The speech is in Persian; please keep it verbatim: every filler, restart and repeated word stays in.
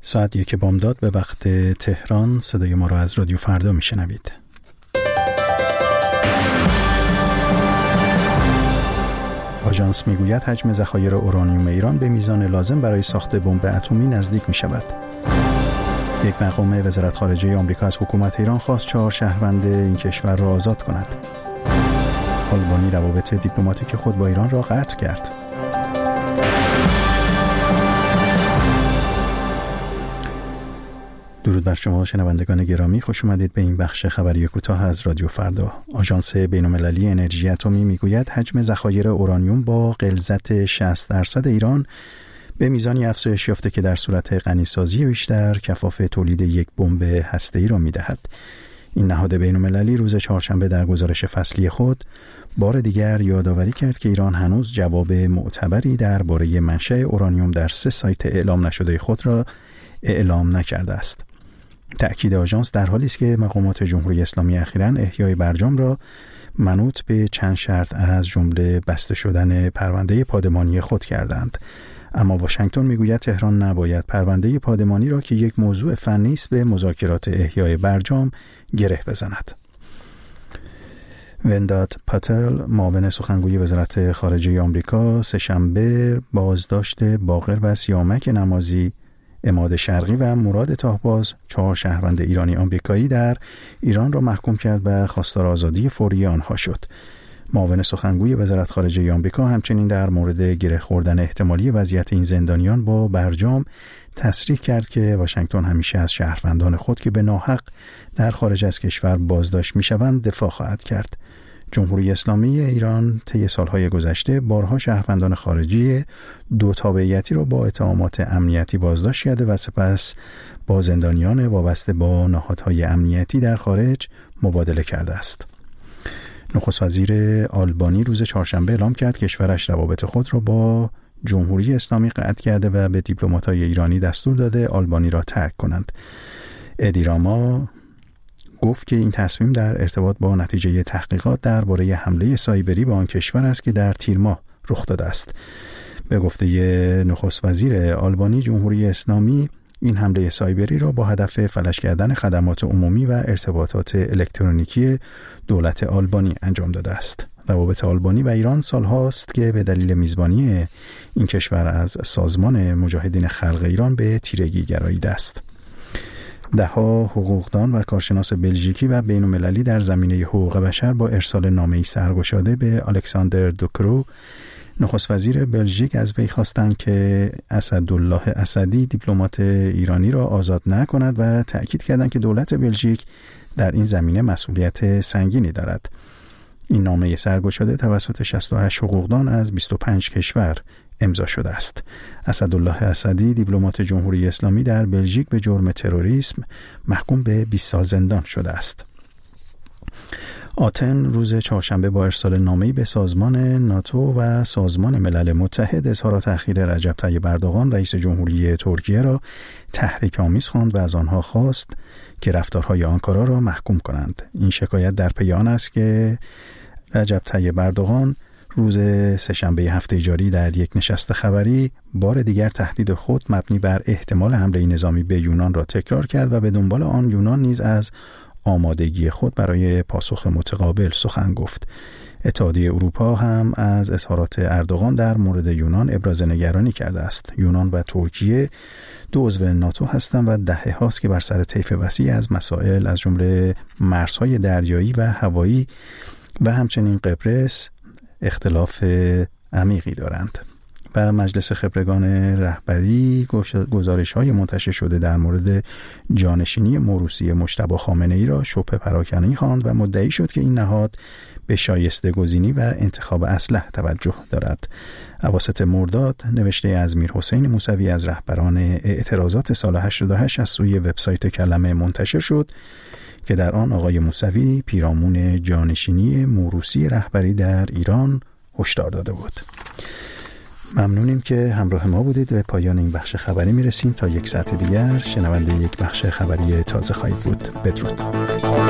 ساعت یک بامداد به وقت تهران. صدای ما را از رادیو فردا میشنوید. آژانس میگوید حجم ذخایر اورانیوم ایران به میزان لازم برای ساخت بمب اتمی نزدیک می شود. یک مقام وزارت خارجه آمریکا از حکومت ایران خواست چهار شهروند این کشور را آزاد کند. آلبانی روابط دیپلماتیک خود با ایران را قطع کرد. درود بر شما شنوندگان گرامی، خوش اومدید به این بخش خبری کوتاه از رادیو فردا. آژانس بین‌المللی انرژی اتمی میگوید حجم ذخایر اورانیوم با غلظت شصت درصد ایران به میزانی افزایش یافته که در صورت غنیسازی بیشتر کفاف تولید یک بمب هسته‌ای را میدهد. این نهاد بین‌المللی روز چهارشنبه در گزارش فصلی خود بار دیگر یادآوری کرد که ایران هنوز جواب معتبری درباره منشأ اورانیوم در سه سایت اعلام نشده خود را اعلام نکرده است. تأکید آژانس در حالی است که مقامات جمهوری اسلامی اخیراً احیای برجام را منوط به چند شرط از جمله بسته شدن پرونده پادمانی خود کردند. اما واشنگتن میگوید تهران نباید پرونده پادمانی را که یک موضوع فنی است به مذاکرات احیای برجام گره بزند. وندات پاتل، معاون سخنگوی وزارت خارجه آمریکا، سه‌شنبه بازداشت باقر و سیامک نمازی، عماد شرقی و مراد تاهباز، چهار شهروند ایرانی آمریکایی در ایران را محکوم کرد و خواستار آزادی فوری آنها شد. معاون سخنگوی وزارت خارجه آمریکا همچنین در مورد گره خوردن احتمالی وضعیت این زندانیان با برجام تصریح کرد که واشنگتن همیشه از شهروندان خود که به ناحق در خارج از کشور بازداشت می‌شوند دفاع خواهد کرد. جمهوری اسلامی ایران طی سالهای گذشته بارها شهروندان خارجی دو تابعیتی را با اتهامات امنیتی بازداشت کرده و سپس با زندانیان وابسته با نهادهای امنیتی در خارج مبادله کرده است. نخست وزیر آلبانی روز چهارشنبه اعلام کرد کشورش روابط خود را با جمهوری اسلامی قطع کرده و به دیپلمات‌های ایرانی دستور داده آلبانی را ترک کنند. ادی راما گفت که این تصمیم در ارتباط با نتیجه تحقیقات درباره حمله سایبری به آن کشور است که در تیر ماه رخ داده است. به گفته نخست وزیر آلبانی، جمهوری اسلامی این حمله سایبری را با هدف فلج کردن خدمات عمومی و ارتباطات الکترونیکی دولت آلبانی انجام داده است. روابط آلبانی و ایران سالهاست که به دلیل میزبانی این کشور از سازمان مجاهدین خلق ایران به تیرگی گراییده است. ده‌ها حقوقدان و کارشناس بلژیکی و بین‌المللی در زمینه حقوق بشر با ارسال نامه‌ای سرگشاده به الکساندر دوکرو، نخست وزیر بلژیک، از وی خواستند که اسدالله اسدی دیپلمات ایرانی را آزاد نکند و تأکید کردند که دولت بلژیک در این زمینه مسئولیت سنگینی دارد. این نامه سرگشاده توسط شصت و هشت حقوقدان از بیست و پنج کشور امضا شده است. اسدالله اسدی دیپلمات جمهوری اسلامی در بلژیک به جرم تروریسم محکوم به بیست سال زندان شده است. آتن روز چهارشنبه با ارسال نامه‌ای به سازمان ناتو و سازمان ملل متحد اظهارات اخیر رجب طیب اردوغان رئیس جمهوری ترکیه را تحریک‌آمیز خواند و از آنها خواست که رفتارهای آنکارا را محکوم کنند. این شکایت در پی آن است که رجب طیب اردوغان روز سه‌شنبه هفته جاری در یک نشست خبری بار دیگر تهدید خود مبنی بر احتمال حمله نظامی به یونان را تکرار کرد و به دنبال آن یونان نیز از آمادگی خود برای پاسخ متقابل سخن گفت. اتحادیه اروپا هم از اظهارات اردوغان در مورد یونان ابراز نگرانی کرده است. یونان و ترکیه دو عضو ناتو هستند و دهه هاست که بر سر طیف وسیع از مسائل از جمله مرزهای دریایی و هوایی و همچنین قبرس اختلاف عمیقی دارند. و مجلس خبرگان رهبری گزارش‌های منتشر شده در مورد جانشینی موروثی مجتبی خامنه‌ای را شبه پراکنی خواند و مدعی شد که این نهاد به شایسته گزینی و انتخاب اصلح توجه دارد. اواسط مرداد نوشته از میرحسین موسوی از رهبران اعتراضات سال هشتاد و هشت از سوی وبسایت کلمه منتشر شد که در آن آقای موسوی پیرامون جانشینی موروثی رهبری در ایران هشدار داده بود. ممنونیم که همراه ما بودید. به پایان این بخش خبری میرسیم. تا یک ساعت دیگر شنونده یک بخش خبری تازه خواهید بود. بدرود.